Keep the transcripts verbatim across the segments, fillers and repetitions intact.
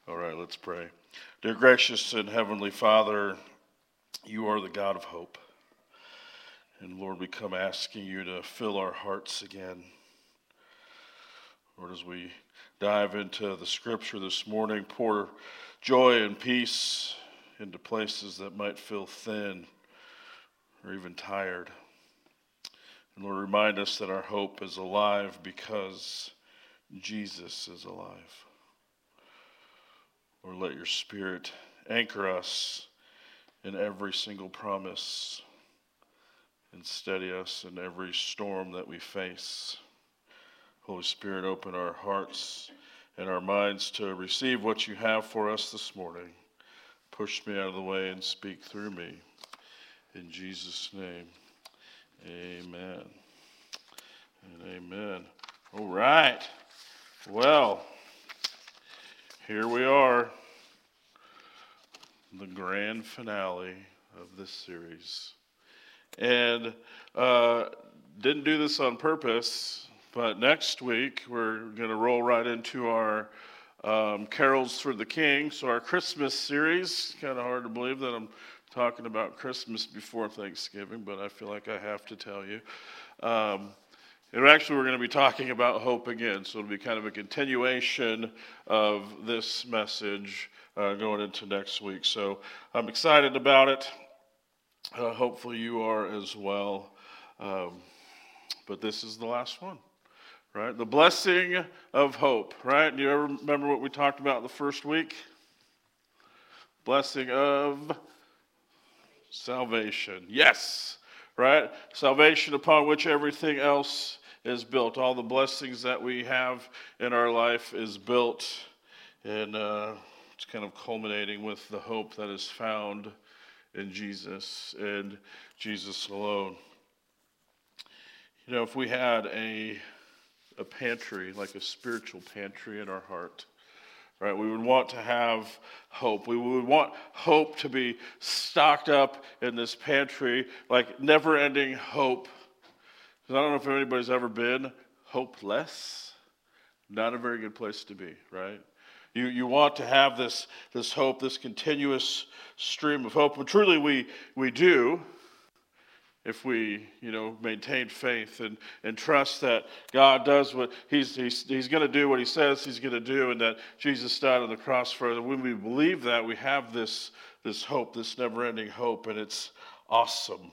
All right, let's pray. Dear gracious and heavenly Father, you are the God of hope. And Lord, we come asking you to fill our hearts again. Lord, as we dive into the scripture this morning, pour joy and peace into places that might feel thin or even tired. And Lord, remind us that our hope is alive because Jesus is alive. Lord, let your Spirit anchor us in every single promise and steady us in every storm that we face. Holy Spirit, open our hearts and our minds to receive what you have for us this morning. Push me out of the way and speak through me. In Jesus' name, amen and amen. All right. Well, here we are, the grand finale of this series. And uh, didn't do this on purpose, but next week we're going to roll right into our um, Carols for the King. So our Christmas series, kind of hard to believe that I'm talking about Christmas before Thanksgiving, but I feel like I have to tell you. Um, And actually, we're going to be talking about hope again, so it'll be kind of a continuation of this message uh, going into next week. So I'm excited about it. Uh, hopefully you are as well. Um, but this is the last one, right? The blessing of hope, right? Do you ever remember what we talked about the first week? Blessing of salvation. Yes, right? Salvation upon which everything else is built. All the blessings that we have in our life is built, and uh, it's kind of culminating with the hope that is found in Jesus and Jesus alone. You know, if we had a a pantry, like a spiritual pantry in our heart, right, we would want to have hope. We would want hope to be stocked up in this pantry, like never-ending hope. I don't know if anybody's ever been hopeless. Not a very good place to be, right? You you want to have this this hope, this continuous stream of hope. And truly we we do if we, you know, maintain faith and, and trust that God does what he's he's he's going to do what he says he's going to do, and that Jesus died on the cross for us. And when we believe that, we have this this hope, this never-ending hope, and it's awesome.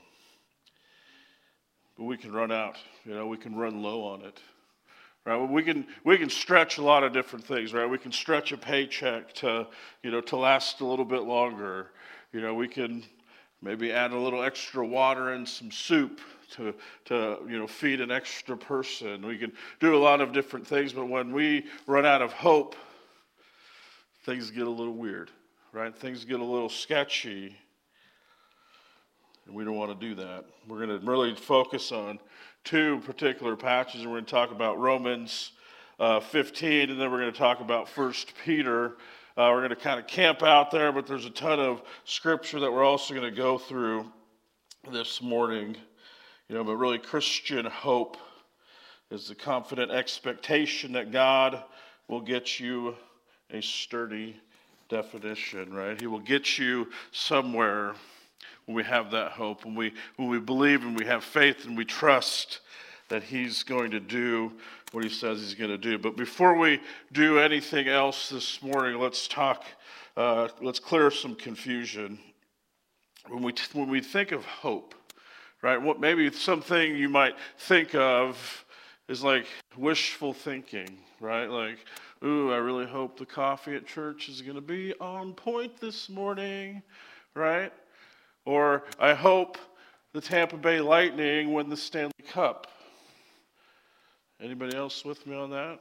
But we can run out, you know, we can run low on it, right? We can we can stretch a lot of different things, right? We can stretch a paycheck to, you know, to last a little bit longer. You know, we can maybe add a little extra water and some soup to to you know feed an extra person. We can do a lot of different things, but when we run out of hope, things get a little weird, right? Things get a little sketchy. And we don't want to do that. We're going to really focus on two particular passages. We're going to talk about Romans uh, fifteen, and then we're going to talk about First Peter. Uh, we're going to kind of camp out there, but there's a ton of scripture that we're also going to go through this morning. You know, but really Christian hope is the confident expectation that God will get you a sturdy definition, right? He will get you somewhere. When we have that hope, when we when we believe and we have faith and we trust that he's going to do what he says he's going to do. But before we do anything else this morning, let's talk, uh, let's clear some confusion. When we when we think of hope, right? What maybe something you might think of is like wishful thinking, right? Like, ooh, I really hope the coffee at church is going to be on point this morning, right? Or I hope the Tampa Bay Lightning win the Stanley Cup. Anybody else with me on that?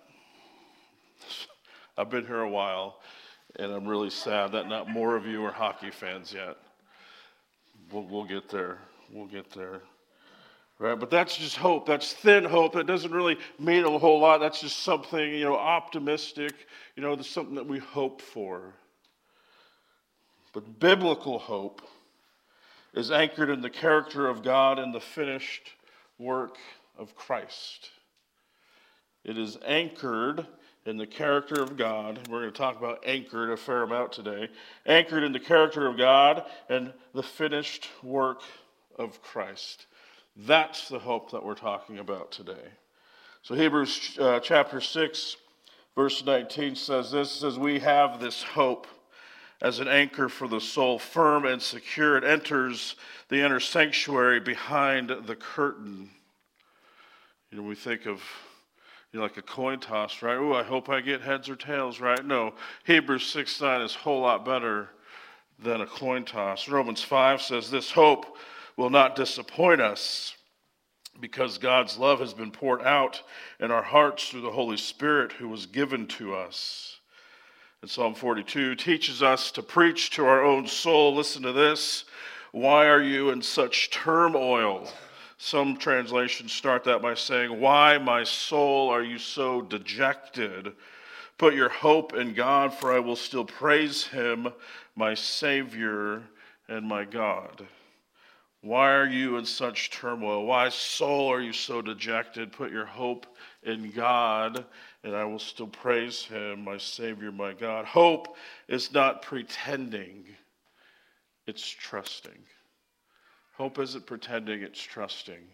I've been here a while, and I'm really sad that not more of you are hockey fans yet. We'll, we'll get there. We'll get there. Right? But that's just hope. That's thin hope. That doesn't really mean a whole lot. That's just something, you know, optimistic. You know, there's something that we hope for. But biblical hope is anchored in the character of God and the finished work of Christ. It is anchored in the character of God. We're going to talk about anchored a fair amount today. Anchored in the character of God and the finished work of Christ. That's the hope that we're talking about today. So Hebrews uh, chapter six, verse nineteen says this. It says, we have this hope as an anchor for the soul, firm and secure. It enters the inner sanctuary behind the curtain. You know, we think of, you know, like a coin toss, right? Oh, I hope I get heads or tails, right? No, Hebrews six nine is a whole lot better than a coin toss. Romans five says this hope will not disappoint us because God's love has been poured out in our hearts through the Holy Spirit who was given to us. And Psalm forty-two teaches us to preach to our own soul. Listen to this. Why are you in such turmoil? Some translations start that by saying, why, my soul, are you so dejected? Put your hope in God, for I will still praise him, my Savior and my God. Why are you in such turmoil? Why, soul, are you so dejected? Put your hope in God, and I will still praise him, my Savior, my God. Hope is not pretending, it's trusting. Hope isn't pretending, it's trusting.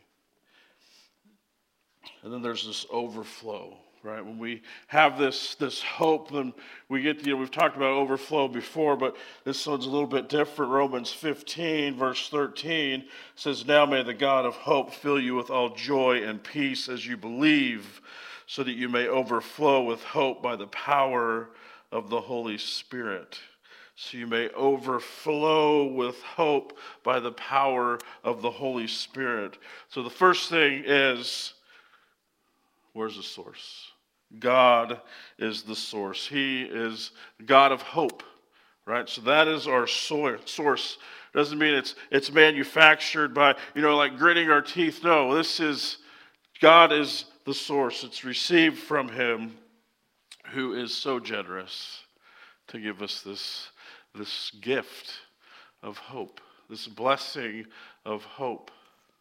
And then there's this overflow, right? When we have this, this hope, then we get, you know, we've talked about overflow before, but this one's a little bit different. Romans fifteen, verse thirteen says, now may the God of hope fill you with all joy and peace as you believe, so that you may overflow with hope by the power of the Holy Spirit. So you may overflow with hope by the power of the Holy Spirit. So the first thing is, where's the source? God is the source. He is God of hope, right? So that is our source. Doesn't mean it's it's manufactured by, you know, like gritting our teeth. No, this is, God is the source. It's received from him who is so generous to give us this this gift of hope, this blessing of hope.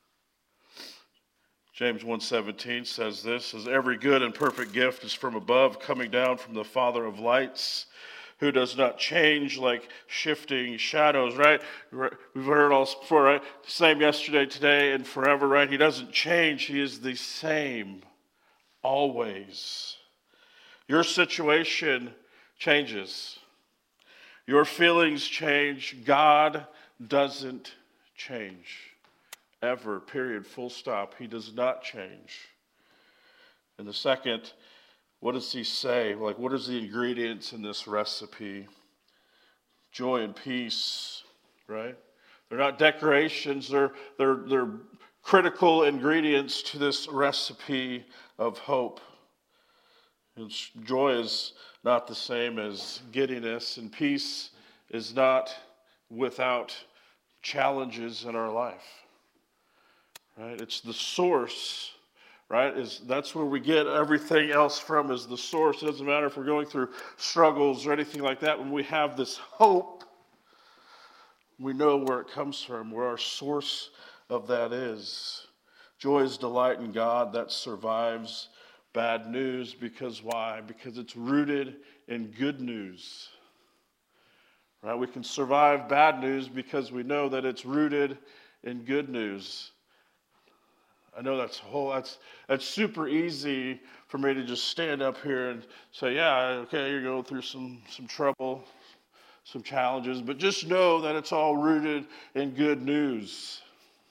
James one seventeen says this, says, every good and perfect gift is from above, coming down from the Father of lights, who does not change like shifting shadows, right? We've heard all this before, right? Same yesterday, today, and forever, right? He doesn't change. He is the same always. Your situation changes. Your feelings change. God doesn't change. Ever, period, full stop. He does not change. And the second, what does he say? Like, what is the ingredients in this recipe? Joy and peace, right? They're not decorations. They're, they're, they're critical ingredients to this recipe of hope. And joy is not the same as giddiness, and peace is not without challenges in our life. Right? It's the source, right? Is that's where we get everything else from, is the source. It doesn't matter if we're going through struggles or anything like that. When we have this hope, we know where it comes from, where our source of that is. Joy is delight in God that survives bad news. Because why? Because it's rooted in good news. Right? We can survive bad news because we know that it's rooted in good news. I know that's whole that's that's super easy for me to just stand up here and say, yeah, okay, you're going through some some trouble, some challenges, but just know that it's all rooted in good news.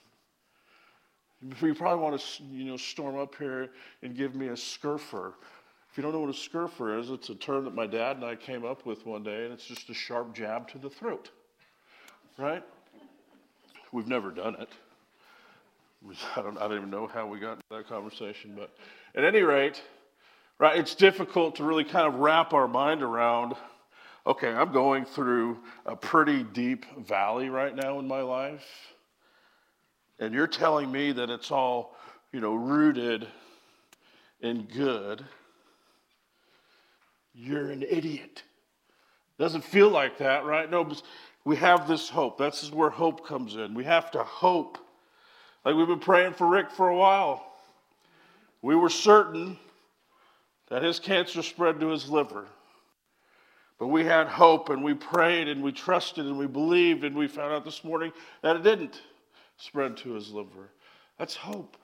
You probably want to, you know, storm up here and give me a scurfer. If you don't know what a scurfer is, it's a term that my dad and I came up with one day, and it's just a sharp jab to the throat, right? We've never done it. I don't, I don't even know how we got into that conversation, but at any rate, right, it's difficult to really kind of wrap our mind around, okay, I'm going through a pretty deep valley right now in my life, and you're telling me that it's all, you know, rooted in good. You're an idiot. Doesn't feel like that, right? No, but we have this hope. That's where hope comes in. We have to hope. Like we've been praying for Rick for a while. We were certain that his cancer spread to his liver. But we had hope, and we prayed, and we trusted, and we believed, and we found out this morning that it didn't spread to his liver. That's hope.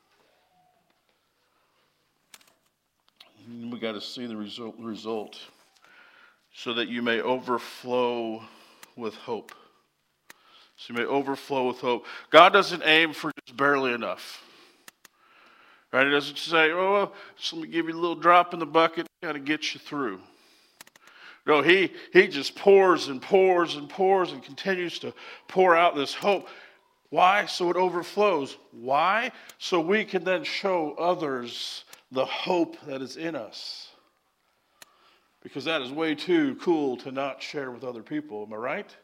And we got to see the result, result so that you may overflow with hope. So you may overflow with hope. God doesn't aim for just barely enough. Right? He doesn't say, oh, well, just let me give you a little drop in the bucket, got to get you through. No, he, he just pours and pours and pours and continues to pour out this hope. Why? So it overflows. Why? So we can then show others the hope that is in us. Because that is way too cool to not share with other people. Am I right?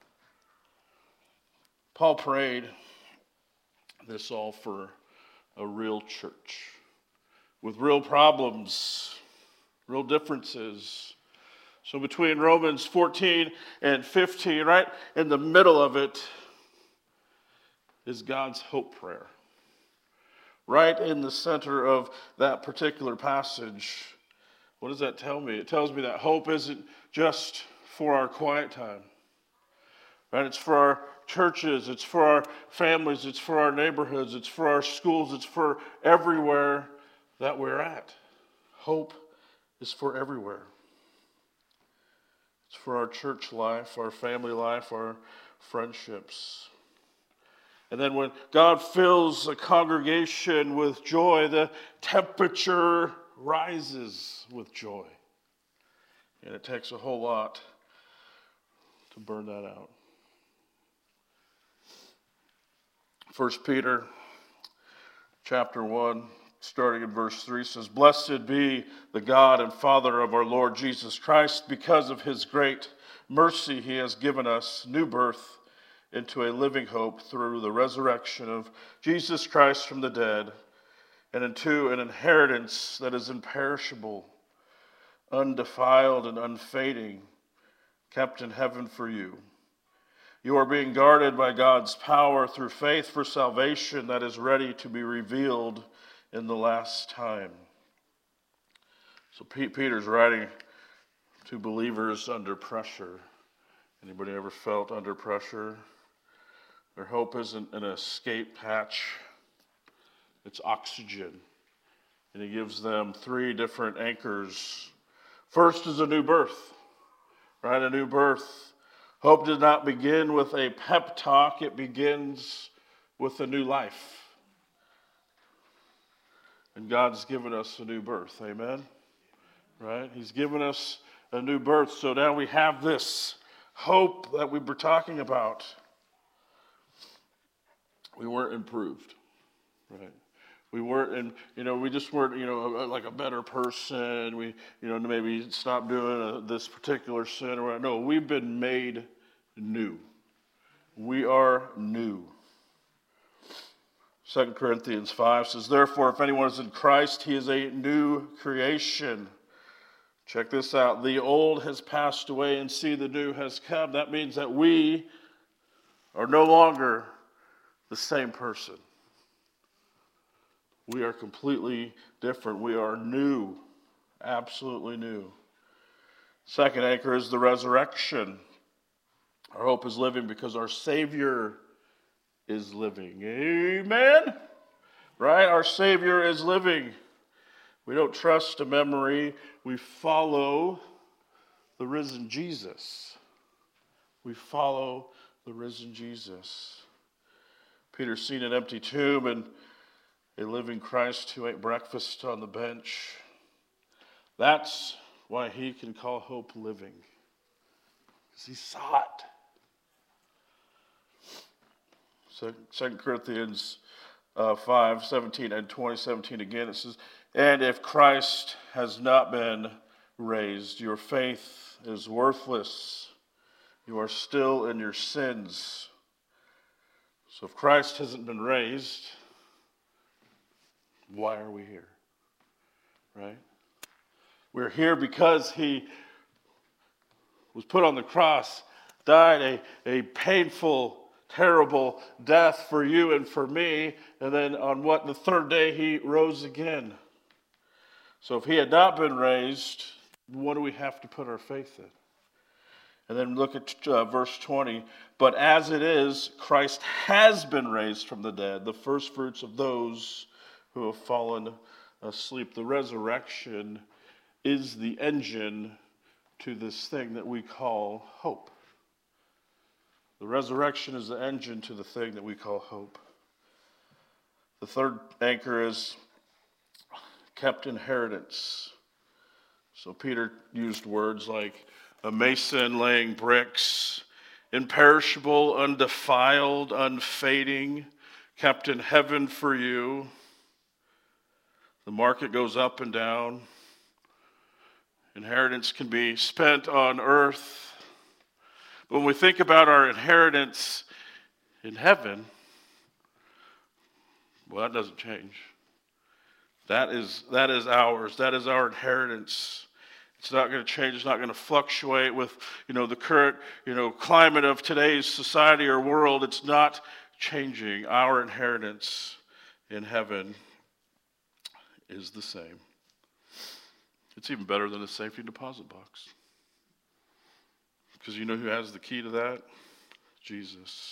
Paul prayed this all for a real church with real problems, real differences. So between Romans fourteen and fifteen, right in the middle of it, is God's hope prayer. Right in the center of that particular passage, what does that tell me? It tells me that hope isn't just for our quiet time. Right? It's for our churches, it's for our families, it's for our neighborhoods, it's for our schools, it's for everywhere that we're at. Hope is for everywhere. It's for our church life, our family life, our friendships. And then when God fills a congregation with joy, the temperature rises with joy. And it takes a whole lot to burn that out. First Peter chapter one, starting in verse three, says, "Blessed be the God and Father of our Lord Jesus Christ. Because of his great mercy, he has given us new birth into a living hope through the resurrection of Jesus Christ from the dead, and into an inheritance that is imperishable, undefiled, and unfading, kept in heaven for you. You are being guarded by God's power through faith for salvation that is ready to be revealed in the last time." So Peter's writing to believers under pressure. Anybody ever felt under pressure? Their hope isn't an escape hatch. It's oxygen. And he gives them three different anchors. First is a new birth. Right? A new birth. Hope did not begin with a pep talk. It begins with a new life. And God's given us a new birth. Amen? Right? He's given us a new birth. So now we have this hope that we were talking about. We weren't improved. Right? We weren't, and you know, we just weren't, you know, like a better person. We, you know, maybe stop doing a, this particular sin or whatever. No, we've been made new. We are new. Second Corinthians five says, "Therefore, if anyone is in Christ, he is a new creation." Check this out. "The old has passed away, and see, the new has come." That means that we are no longer the same person. We are completely different. We are new, absolutely new. Second anchor is the resurrection. Our hope is living because our Savior is living. Amen? Right? Our Savior is living. We don't trust a memory. We follow the risen Jesus. We follow the risen Jesus. Peter's seen an empty tomb and a living Christ who ate breakfast on the bench. That's why he can call hope living. Because he saw it. Second Corinthians uh, five, seventeen and twenty, seventeen again, it says, "And if Christ has not been raised, your faith is worthless. You are still in your sins." So if Christ hasn't been raised, why are we here? Right? We're here because he was put on the cross, died a, a painful, terrible death for you and for me, and then on what, the third day he rose again. So if he had not been raised, what do we have to put our faith in? And then look at uh, verse twenty. But as it is, Christ has been raised from the dead, the first fruits of those who have fallen asleep. The resurrection is the engine to this thing that we call hope. The resurrection is the engine to the thing that we call hope. The third anchor is kept inheritance. So Peter used words like a mason laying bricks, imperishable, undefiled, unfading, kept in heaven for you. The market goes up and down. Inheritance can be spent on earth. When we think about our inheritance in heaven, well, that doesn't change. That is, that is ours. That is our inheritance. It's not going to change. It's not going to fluctuate with, you know, the current, you know, climate of today's society or world. It's not changing. Our inheritance in heaven is the same. It's even better than a safety deposit box. Because you know who has the key to that? Jesus.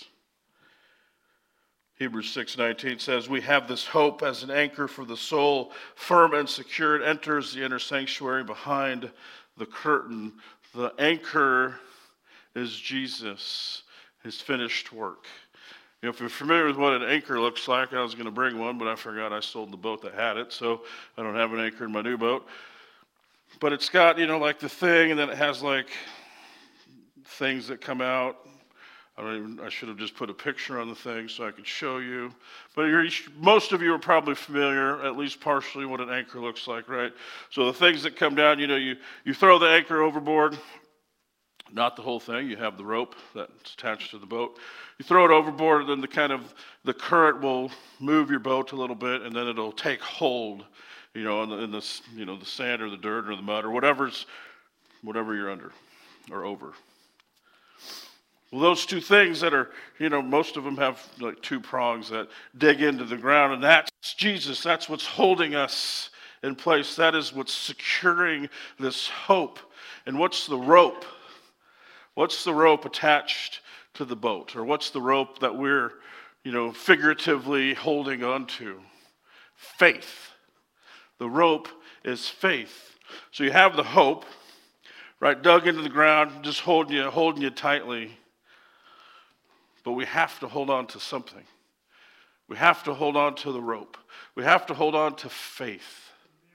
Hebrews six nineteen says, we have this hope as an anchor for the soul, firm and secure. It enters the inner sanctuary behind the curtain. The anchor is Jesus, his finished work. You know, if you're familiar with what an anchor looks like, I was going to bring one, but I forgot I sold the boat that had it, so I don't have an anchor in my new boat. But it's got, you know, like the thing, and then it has like things that come out. I don't even, I should have just put a picture on the thing so I could show you. But you're, most of you are probably familiar, at least partially, what an anchor looks like, right? So the things that come down, you know, you, you throw the anchor overboard. Not the whole thing. You have the rope that's attached to the boat. You throw it overboard, and then the kind of, the current will move your boat a little bit, and then it'll take hold, you know, in the, in the you know, the sand or the dirt or the mud or whatever's, whatever you're under or over. Well, those two things that are, you know, most of them have like two prongs that dig into the ground, and that's Jesus. That's what's holding us in place. That is what's securing this hope. And what's the rope? What's the rope attached to the boat? Or what's the rope that we're, you know, figuratively holding on to? Faith. The rope is faith. So you have the hope, right, dug into the ground, just holding you, holding you tightly. But we have to hold on to something. We have to hold on to the rope. We have to hold on to faith.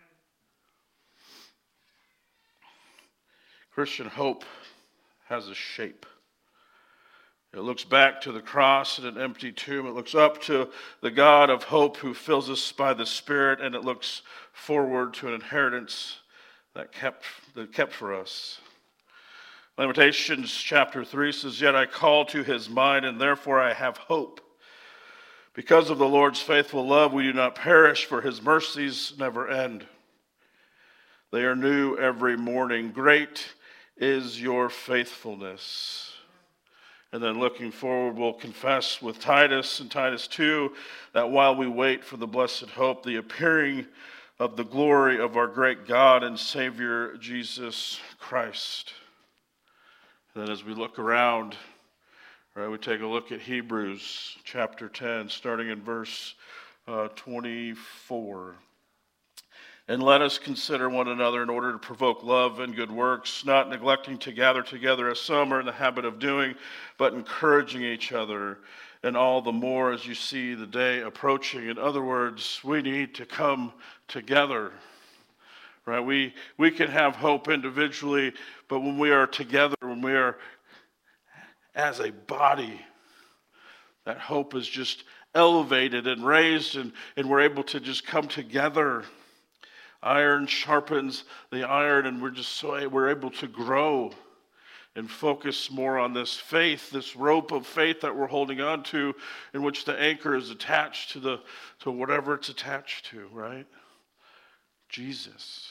Christian hope has a shape. It looks back to the cross and an empty tomb. It looks up to the God of hope who fills us by the Spirit, and it looks forward to an inheritance that kept that kept for us. Lamentations chapter three says, yet I call to his mind, and therefore I have hope. Because of the Lord's faithful love, we do not perish, for his mercies never end. They are new every morning. Great is your faithfulness. And then looking forward, we'll confess with Titus and Titus two that while we wait for the blessed hope, the appearing of the glory of our great God and Savior, Jesus Christ. And then as we look around, right, we take a look at Hebrews chapter ten, starting in verse uh, twenty-four. And let us consider one another in order to provoke love and good works, not neglecting to gather together as some are in the habit of doing, but encouraging each other, and all the more as you see the day approaching. In other words, we need to come together. Right? We we can have hope individually, but when we are together, when we are as a body, that hope is just elevated and raised, and, and we're able to just come together. Iron sharpens the iron, and we're just so we're able to grow and focus more on this faith, this rope of faith that we're holding on to, in which the anchor is attached to the to whatever it's attached to, right? Jesus.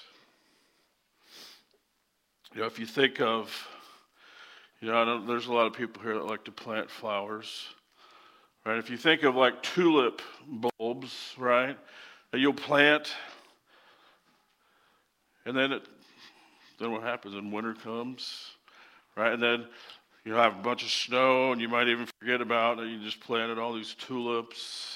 You know, if you think of, you know, I don't, there's a lot of people here that like to plant flowers, right? If you think of like tulip bulbs, right, that you'll plant, And then it, then what happens? And winter comes, right? And then you have a bunch of snow, and you might even forget about it. You just planted all these tulips.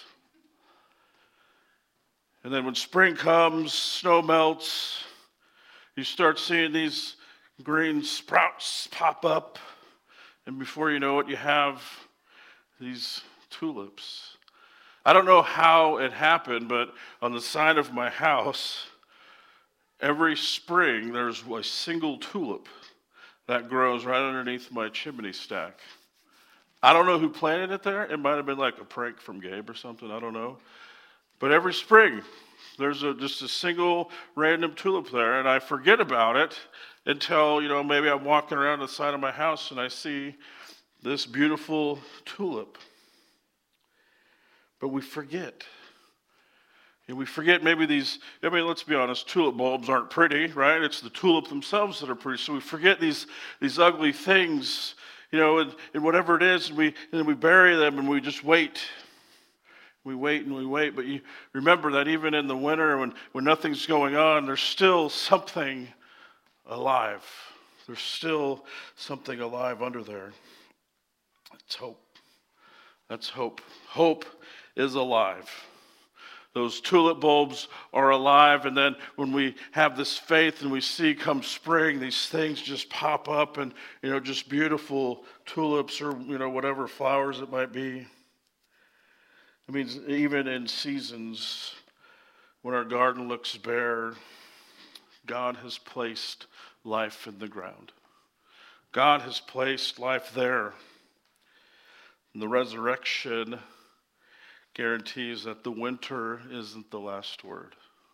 And then when spring comes, snow melts, you start seeing these green sprouts pop up. And before you know it, you have these tulips. I don't know how it happened, but on the side of my house, every spring there's a single tulip that grows right underneath my chimney stack. I don't know who planted it there. It might have been like a prank from Gabe or something. I don't know. But every spring, there's a, just a single random tulip there, and I forget about it until, you know, maybe I'm walking around the side of my house and I see this beautiful tulip. But we forget. And we forget maybe these, I mean, let's be honest, tulip bulbs aren't pretty, right? It's the tulip themselves that are pretty. So we forget these these ugly things, you know, and, and whatever it is, and we and then we bury them and we just wait. We wait and we wait. But you remember that even in the winter when, when nothing's going on, there's still something alive. There's still something alive under there. It's hope. That's hope. Hope is alive. Those tulip bulbs are alive, and then when we have this faith and we see come spring, these things just pop up and, you know, just beautiful tulips or, you know, whatever flowers it might be. I mean, even in seasons when our garden looks bare, God has placed life in the ground. God has placed life there. And the resurrection guarantees that the winter isn't the last word.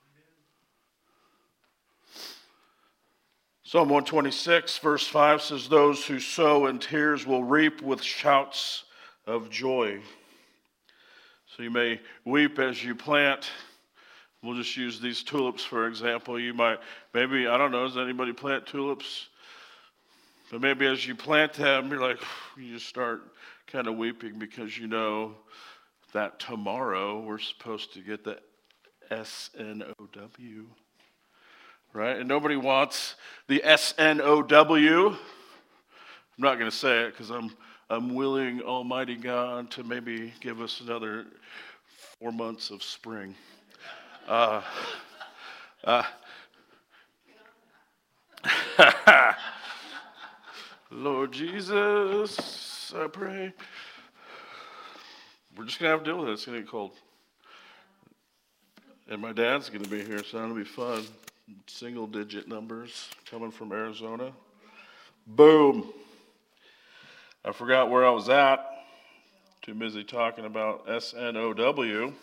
Psalm one twenty-six, verse five says, "Those who sow in tears will reap with shouts of joy." So you may weep as you plant. We'll just use these tulips for example. You might, maybe, I don't know, does anybody plant tulips? But maybe as you plant them, you're like, you just start kind of weeping because you know that tomorrow we're supposed to get the S N O W, right? And nobody wants the S N O W. I'm not going to say it because I'm I'm willing Almighty God to maybe give us another four months of spring. Uh, uh, Lord Jesus, I pray. We're just going to have to deal with it. It's going to get cold. And my dad's going to be here, so that'll be fun. Single digit numbers coming from Arizona. Boom. I forgot where I was at. Too busy talking about S N O W.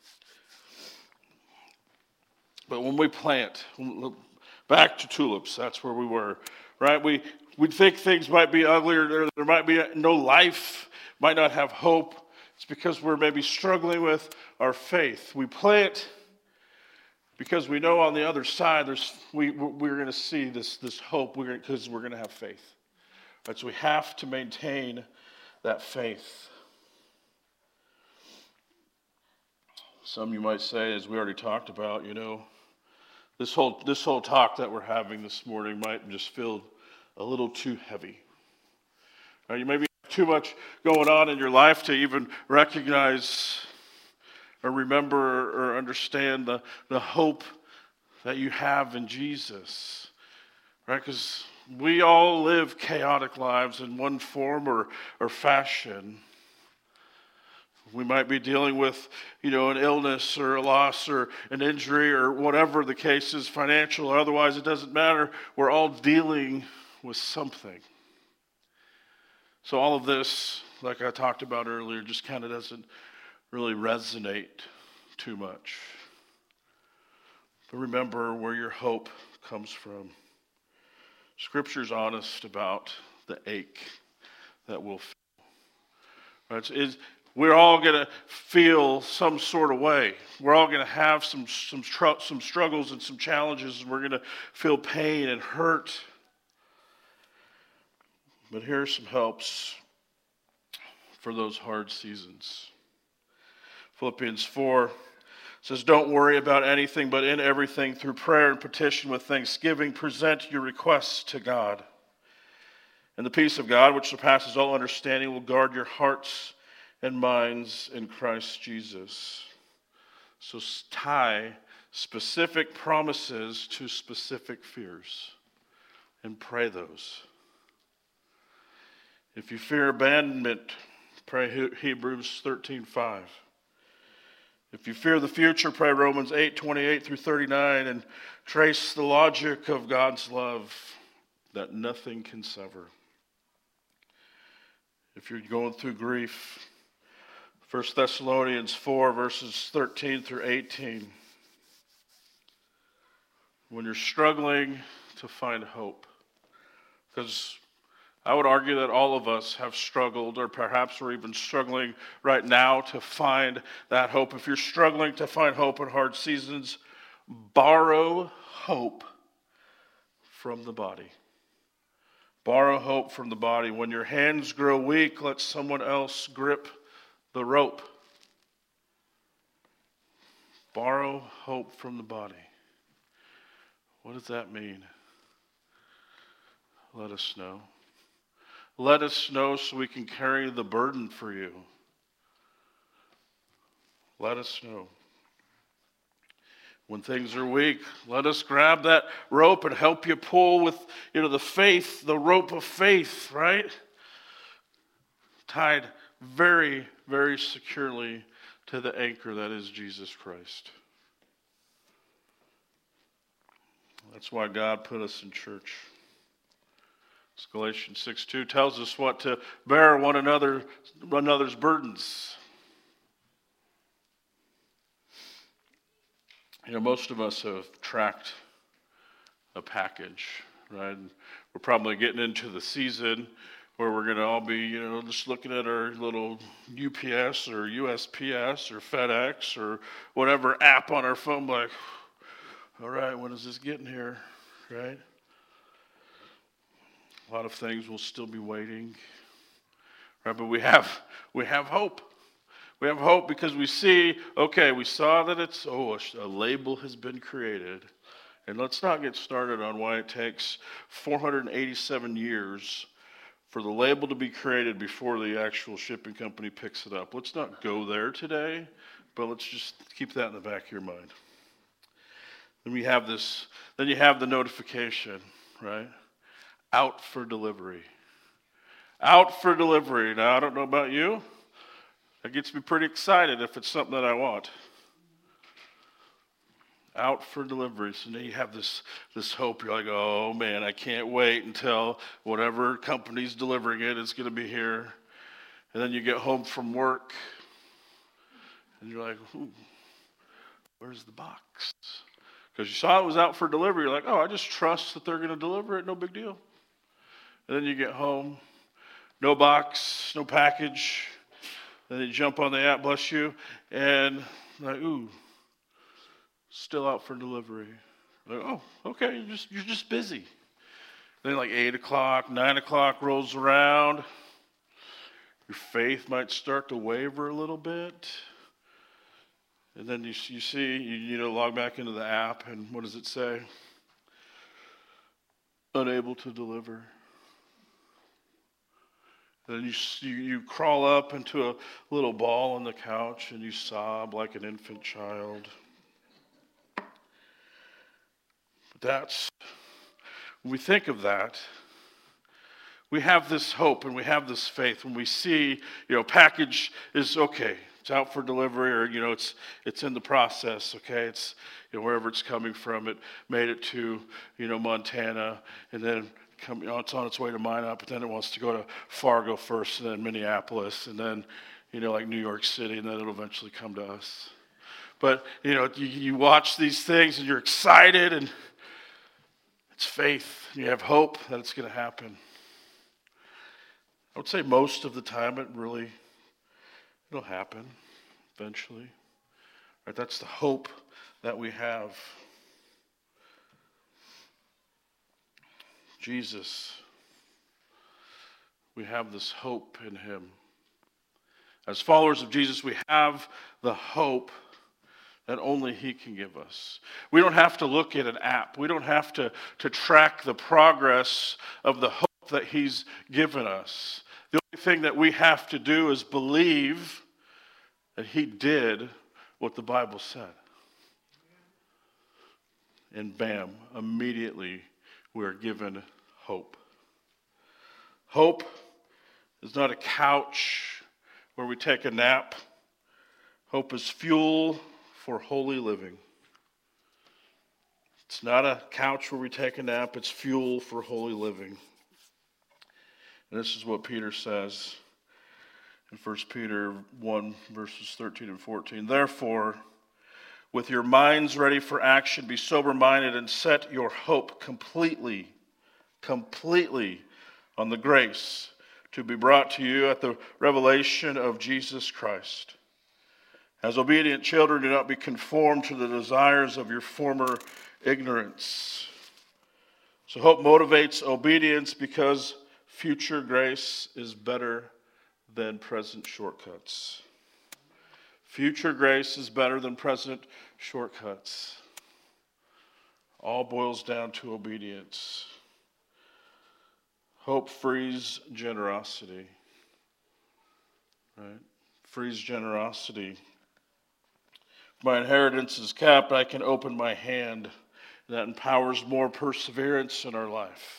But when we plant, back to tulips, that's where we were, right? We we think things might be ugly or there, there might be no life, might not have hope. It's because we're maybe struggling with our faith. We plant because we know on the other side there's we we're going to see this this hope. We're because we're going to have faith. Right? So we have to maintain that faith. Some you might say, as we already talked about, you know, this whole this whole talk that we're having this morning might just feel a little too heavy. Right? You maybe have too much going on in your life to even recognize or remember or understand the, the hope that you have in Jesus. Right? Because we all live chaotic lives in one form or, or fashion. We might be dealing with, you know, an illness or a loss or an injury or whatever the case is, financial or otherwise, it doesn't matter. We're all dealing with something. So all of this, like I talked about earlier, just kind of doesn't really resonate too much. But remember where your hope comes from. Scripture's honest about the ache that we'll feel. Right? It's, we're all going to feel some sort of way. We're all going to have some some tr- some struggles and some challenges, and we're going to feel pain and hurt. But here are some helps for those hard seasons. Philippians four says, don't worry about anything, but in everything, through prayer and petition with thanksgiving, present your requests to God. And the peace of God, which surpasses all understanding, will guard your hearts and minds in Christ Jesus. So tie specific promises to specific fears and pray those. If you fear abandonment, pray Hebrews thirteen five. If you fear the future, pray Romans eight twenty-eight through thirty-nine, and trace the logic of God's love that nothing can sever. If you're going through grief, First Thessalonians four, verses thirteen through eighteen. When you're struggling to find hope, because I would argue that all of us have struggled, or perhaps we're even struggling right now to find that hope. If you're struggling to find hope in hard seasons, borrow hope from the body. Borrow hope from the body. When your hands grow weak, let someone else grip the rope. Borrow hope from the body. What does that mean? Let us know. Let us know so we can carry the burden for you. Let us know. When things are weak, let us grab that rope and help you pull with, you know, the faith, the rope of faith, right? Tied very, very securely to the anchor that is Jesus Christ. That's why God put us in church. Galatians six two tells us what to bear one another, one another's burdens. You know, most of us have tracked a package, right? We're probably getting into the season where we're going to all be, you know, just looking at our little U P S or U S P S or FedEx or whatever app on our phone, like, all right, when is this getting here, right? A lot of things will still be waiting, right? But we have we have hope. We have hope because we see, okay, we saw that it's, oh, a label has been created. And let's not get started on why it takes four hundred eighty-seven years for the label to be created before the actual shipping company picks it up. Let's not go there today, but let's just keep that in the back of your mind. Then we have this, then you have the notification, right? Out for delivery. Out for delivery. Now, I don't know about you. That gets me pretty excited if it's something that I want. Out for delivery. So now you have this, this hope. You're like, oh, man, I can't wait until whatever company's delivering it is going to be here. And then you get home from work, and you're like, ooh, where's the box? Because you saw it was out for delivery. You're like, oh, I just trust that they're going to deliver it. No big deal. And then you get home, no box, no package. Then you jump on the app, bless you, and like, ooh, still out for delivery. Like, oh, okay, you're just you're just busy. Then like eight o'clock, nine o'clock rolls around. Your faith might start to waver a little bit. And then you, you see, you, you know, log back into the app, and what does it say? Unable to deliver. Then you, you you crawl up into a little ball on the couch, and you sob like an infant child. But that's, when we think of that, we have this hope and we have this faith. When we see, you know, package is okay. It's out for delivery, or, you know, it's it's in the process, okay? It's, you know, wherever it's coming from. It made it to, you know, Montana, and then come, you know, it's on its way to Minot, but then it wants to go to Fargo first, and then Minneapolis, and then, you know, like New York City, and then it'll eventually come to us. But, you know, you, you watch these things, and you're excited, and it's faith. You have hope that it's going to happen. I would say most of the time it really, it'll happen eventually. Right? That's the hope that we have. Jesus, we have this hope in him. As followers of Jesus, we have the hope that only he can give us. We don't have to look at an app. We don't have to, to track the progress of the hope that he's given us. The only thing that we have to do is believe that he did what the Bible said. And bam, immediately we are given hope. Hope is not a couch where we take a nap. Hope is fuel for holy living. It's not a couch where we take a nap. It's fuel for holy living. And this is what Peter says in First Peter one, verses thirteen and fourteen. Therefore, with your minds ready for action, be sober-minded and set your hope completely, completely on the grace to be brought to you at the revelation of Jesus Christ. As obedient children, do not be conformed to the desires of your former ignorance. So hope motivates obedience because future grace is better than present shortcuts. Future grace is better than present shortcuts. All boils down to obedience. Hope frees generosity. Right? Frees generosity. My inheritance is capped. I can open my hand. That empowers more perseverance in our life.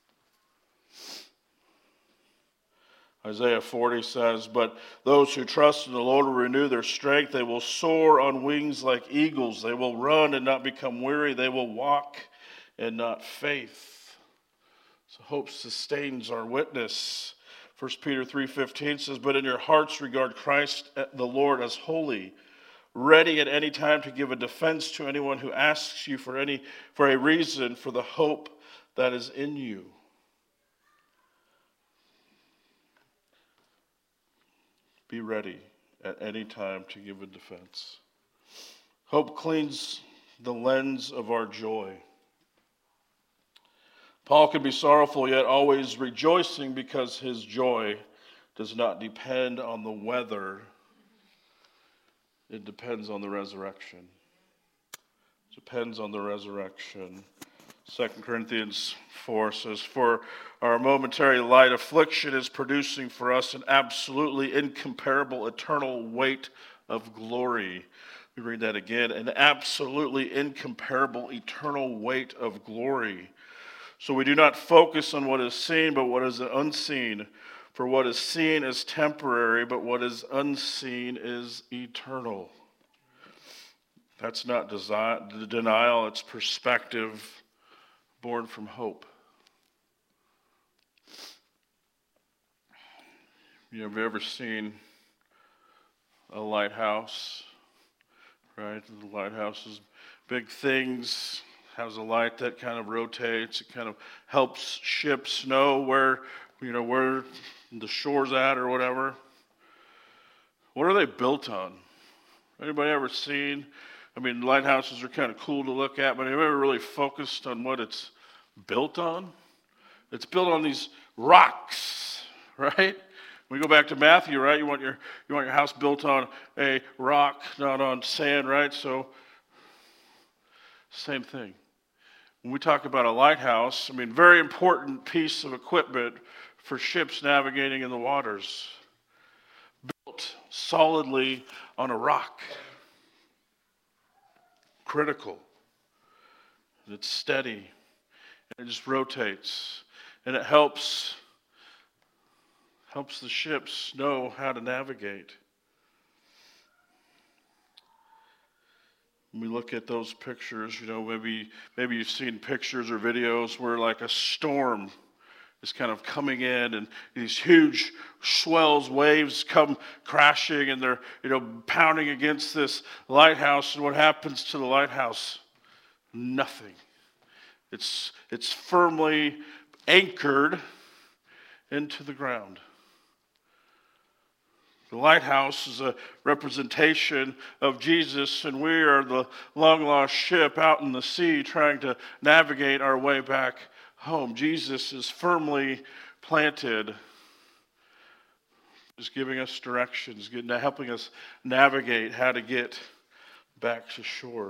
Isaiah forty says, but those who trust in the Lord will renew their strength. They will soar on wings like eagles. They will run and not become weary. They will walk and not faint. So hope sustains our witness. First Peter three fifteen says, but in your hearts regard Christ the Lord as holy, ready at any time to give a defense to anyone who asks you for any for a reason for the hope that is in you. Be ready at any time to give a defense. Hope cleans the lens of our joy. Paul can be sorrowful yet always rejoicing because his joy does not depend on the weather. It depends on the resurrection. It depends on the resurrection. Second Corinthians four says, for our momentary light affliction is producing for us an absolutely incomparable eternal weight of glory. We read that again, an absolutely incomparable eternal weight of glory. So we do not focus on what is seen, but what is unseen. For what is seen is temporary, but what is unseen is eternal. That's not desi- denial, it's perspective born from hope. You know, have you ever seen a lighthouse? Right? The lighthouse is big things, has a light that kind of rotates. It kind of helps ships know where, you know, where the shore's at or whatever. What are they built on? Anybody ever seen? I mean, lighthouses are kind of cool to look at, but have you ever really focused on what it's built on? It's built on these rocks, right? When we go back to Matthew, right? You want your you want your house built on a rock, not on sand, right? So, same thing. When we talk about a lighthouse, I mean, very important piece of equipment for ships navigating in the waters. Built solidly on a rock. Critical. It's steady. And it just rotates. And it helps, helps the ships know how to navigate. When we look at those pictures, you know, maybe maybe you've seen pictures or videos where like a storm is kind of coming in and these huge swells, waves come crashing and they're, you know, pounding against this lighthouse. And what happens to the lighthouse? Nothing. It's, it's firmly anchored into the ground. The lighthouse is a representation of Jesus, and we are the long-lost ship out in the sea trying to navigate our way back home. Jesus is firmly planted, is giving us directions, helping us navigate how to get back to shore.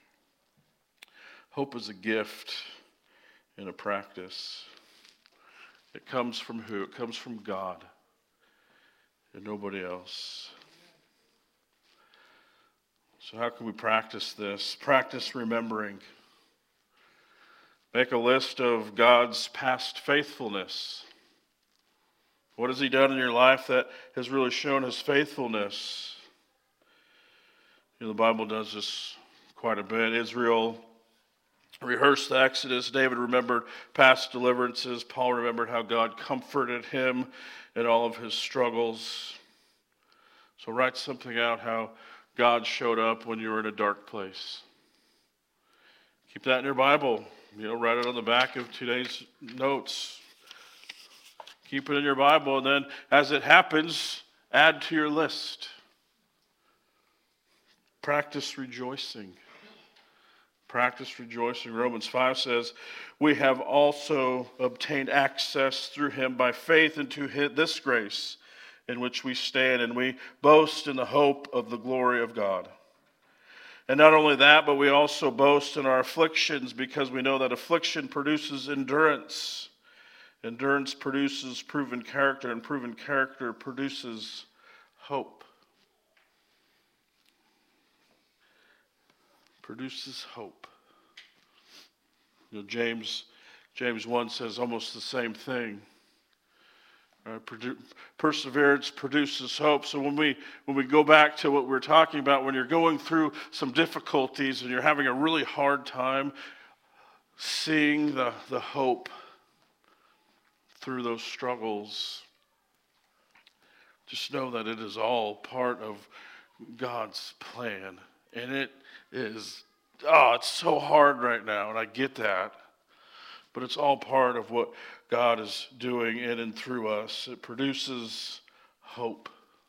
Hope is a gift and a practice. It comes from who? It comes from God and nobody else. So how can we practice this? Practice remembering. Make a list of God's past faithfulness. What has he done in your life that has really shown his faithfulness? You know, the Bible does this quite a bit. Israel rehearsed the Exodus. David remembered past deliverances. Paul remembered how God comforted him in all of his struggles. So write something out how God showed up when you were in a dark place. Keep that in your Bible. You know, write it on the back of today's notes. Keep it in your Bible, and then as it happens, add to your list. Practice rejoicing. Practice rejoicing. Romans five says, we have also obtained access through him by faith into this grace in which we stand, and we boast in the hope of the glory of God. And not only that, but we also boast in our afflictions, because we know that affliction produces endurance. Endurance produces proven character, and proven character produces hope. Produces hope. You know, James, James one says almost the same thing. Right? Produ- perseverance produces hope. So when we when we go back to what we're talking about, when you're going through some difficulties and you're having a really hard time seeing the, the hope through those struggles, just know that it is all part of God's plan. And it is, oh, it's so hard right now, and I get that. But it's all part of what God is doing in and through us. It produces hope.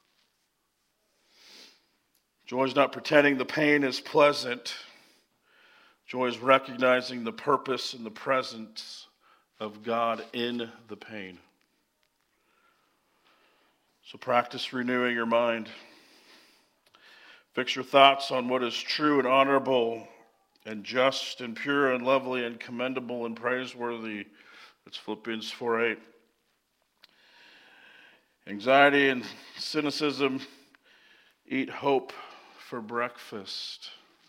Joy is not pretending the pain is pleasant. Joy is recognizing the purpose and the presence of God in the pain. So practice renewing your mind. Fix your thoughts on what is true and honorable and just and pure and lovely and commendable and praiseworthy. That's Philippians four eight. Anxiety and cynicism, eat hope for breakfast.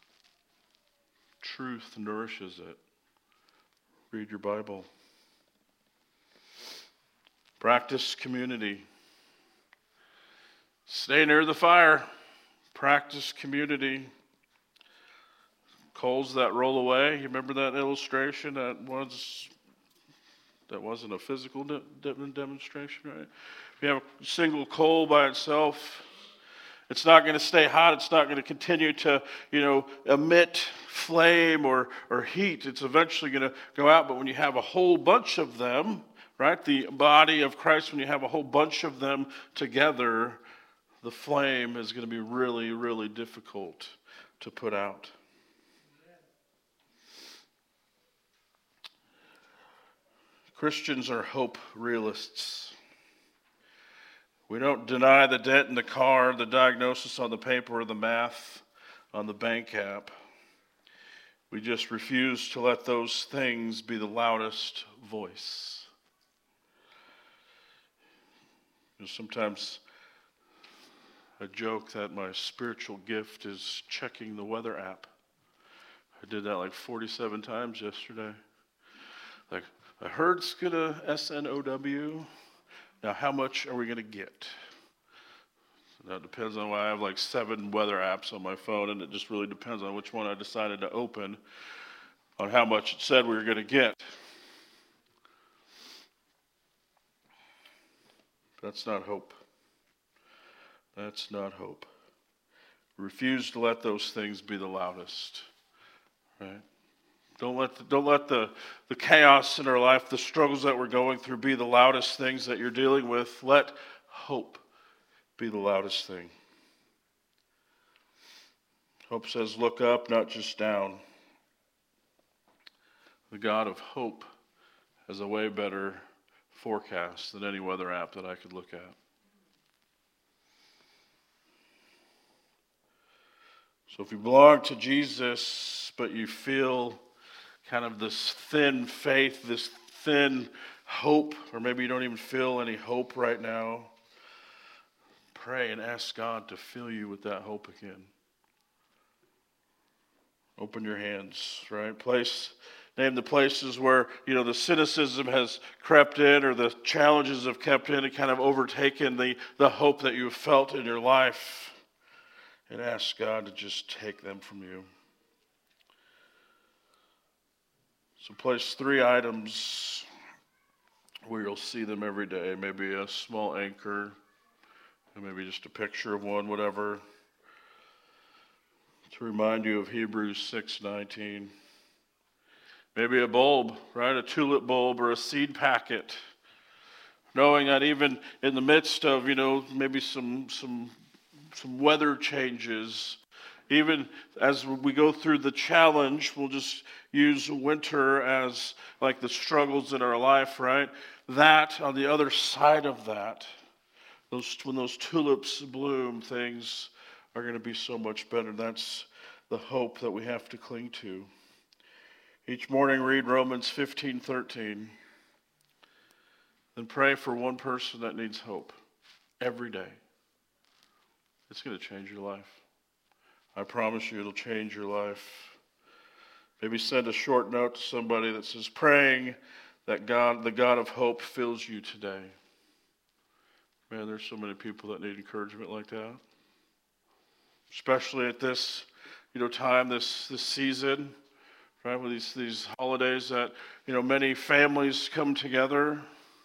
Truth nourishes it. Read your Bible. Practice community. Stay near the fire. Practice community. Coals that roll away. You remember that illustration? That was that wasn't a physical de- de- demonstration, right? If you have a single coal by itself, it's not going to stay hot. It's not going to continue to, you know, emit flame or or heat. It's eventually going to go out. But when you have a whole bunch of them, right, the body of Christ, when you have a whole bunch of them together, the flame is going to be really, really difficult to put out. Christians are hope realists. We don't deny the debt in the car, the diagnosis on the paper, or the math on the bank app. We just refuse to let those things be the loudest voice. You know, sometimes I joke that my spiritual gift is checking the weather app. I did that like forty-seven times yesterday. Like, I heard it's going to S N O W. Now, how much are we going to get? So that depends on why I have like seven weather apps on my phone, and it just really depends on which one I decided to open on how much it said we were going to get. That's not hope. That's not hope. Refuse to let those things be the loudest, right? Don't let the, don't let the, the chaos in our life, the struggles that we're going through, be the loudest things that you're dealing with. Let hope be the loudest thing. Hope says, look up, not just down. The God of hope has a way better forecast than any weather app that I could look at. So if you belong to Jesus, but you feel kind of this thin faith, this thin hope, or maybe you don't even feel any hope right now, pray and ask God to fill you with that hope again. Open your hands, right? Place, name the places where, you know, the cynicism has crept in or the challenges have kept in and kind of overtaken the, the hope that you have felt in your life. And ask God to just take them from you. So place three items where you'll see them every day. Maybe a small anchor, and maybe just a picture of one, whatever. To remind you of Hebrews six nineteen. Maybe a bulb, right? A tulip bulb or a seed packet. Knowing that even in the midst of, you know, maybe some some some weather changes, even as we go through the challenge, we'll just use winter as like the struggles in our life, right? That, on the other side of that, those when those tulips bloom, things are going to be so much better. That's the hope that we have to cling to. Each morning, read Romans fifteen thirteen. Then pray for one person that needs hope every day. It's going to change your life. I promise you it'll change your life. Maybe send a short note to somebody that says, praying that God, the God of hope, fills you today. Man, there's so many people that need encouragement like that. Especially at this, you know, time, this this season, right? With these these holidays that, you know, many families come together.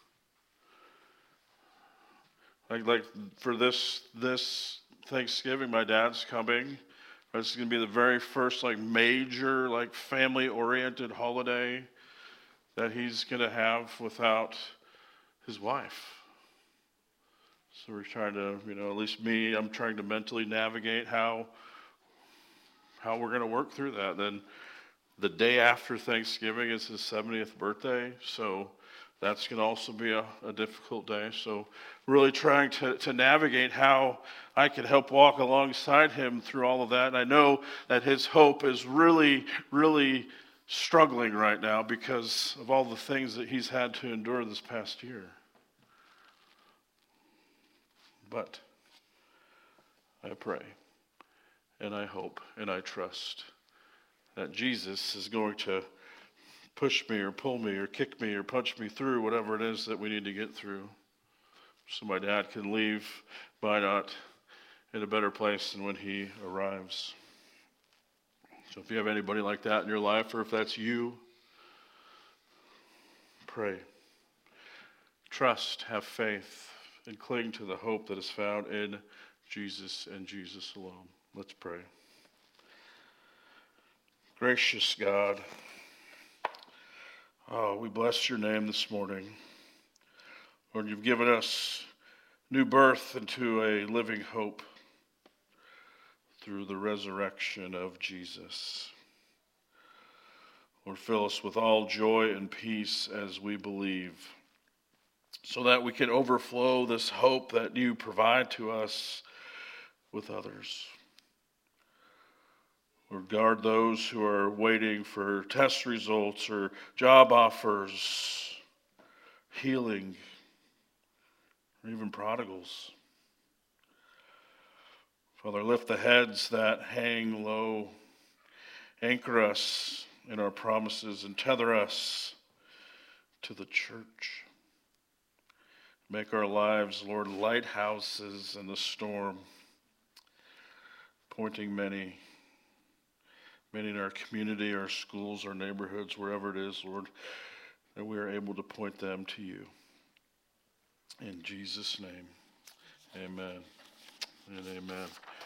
Like like for this this Thanksgiving, my dad's coming. This is going to be the very first like major like family-oriented holiday that he's going to have without his wife. So we're trying to, you know, at least me, I'm trying to mentally navigate how how we're going to work through that. Then the day after Thanksgiving is his seventieth birthday, so that's going to also be a, a difficult day. So really trying to, to navigate how I can help walk alongside him through all of that. And I know that his hope is really, really struggling right now because of all the things that he's had to endure this past year. But I pray and I hope and I trust that Jesus is going to push me or pull me or kick me or punch me through whatever it is that we need to get through so my dad can leave Minot in a better place than when he arrives. So if you have anybody like that in your life, or if that's you, pray. Trust, have faith, and cling to the hope that is found in Jesus and Jesus alone. Let's pray. Gracious God, oh, we bless your name this morning. Lord, you've given us new birth into a living hope through the resurrection of Jesus. Lord, fill us with all joy and peace as we believe, so that we can overflow this hope that you provide to us with others. Lord, guard those who are waiting for test results or job offers, healing, or even prodigals. Father, lift the heads that hang low. Anchor us in our promises and tether us to the church. Make our lives, Lord, lighthouses in the storm, pointing many, many in our community, our schools, our neighborhoods, wherever it is, Lord, that we are able to point them to you. In Jesus' name, amen and amen.